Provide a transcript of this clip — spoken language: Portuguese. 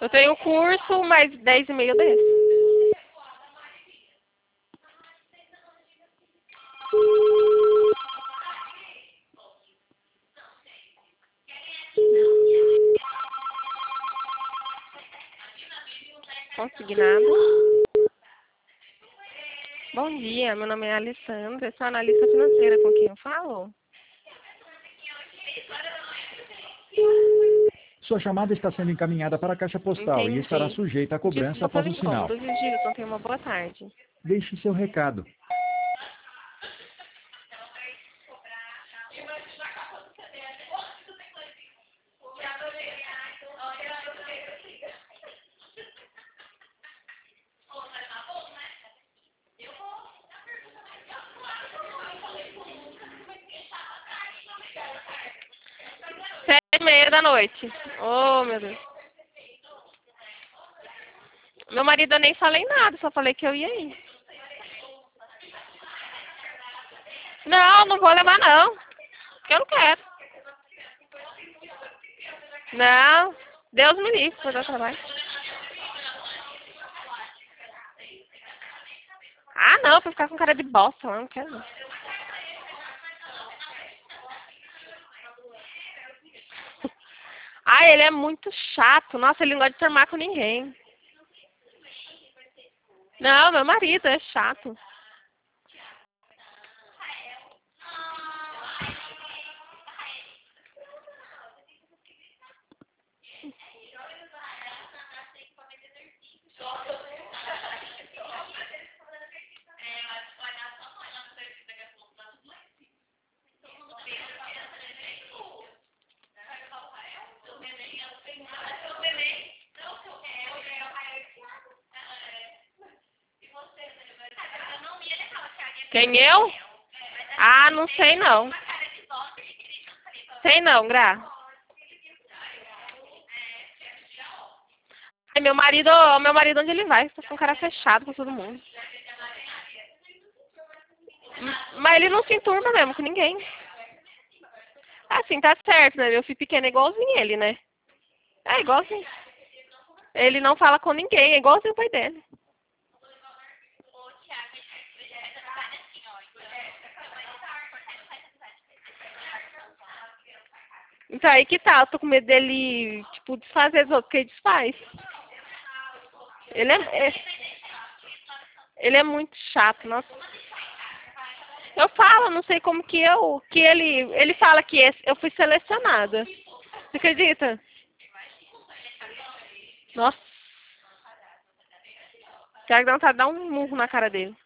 Eu tenho curso, mais 10,5 desse. Consignado. Bom dia, meu nome é Alessandra, eu sou analista financeira, com quem eu falo? Sua chamada está sendo encaminhada para a caixa postal e estará Entendi. sujeita a cobrança Desculpa após o o sinal. incômodo, Gilson, tenha uma boa tarde. Deixe seu recado. Sete e meia da noite. Oh, meu Deus. Meu marido, eu nem falei nada, só falei que eu ia ir. Não, não vou levar não. Porque eu não quero. Não, Deus me livre para dar trabalho. Ah, não, pra ficar com cara de bosta, eu não quero não. Ah, ele é muito chato. Nossa, ele não gosta de tomar com ninguém. Não, meu marido é chato. Quem eu? Ah, não sei não. Sei não, Gra. Ai, meu marido onde ele vai? Tá com um cara fechado com todo mundo. Mas ele não se enturma mesmo com ninguém. Assim, tá certo, né? Meu filho pequeno é igualzinho ele, né? É igualzinho. Ele não fala com ninguém, é igualzinho o pai dele. Então aí que tá, eu tô com medo dele, tipo, desfazer os outros, porque ele desfaz. Ele é muito chato, nossa. Eu falo, não sei como que ele fala que eu fui selecionada. Você acredita? Nossa. Quero dar um murro na cara dele.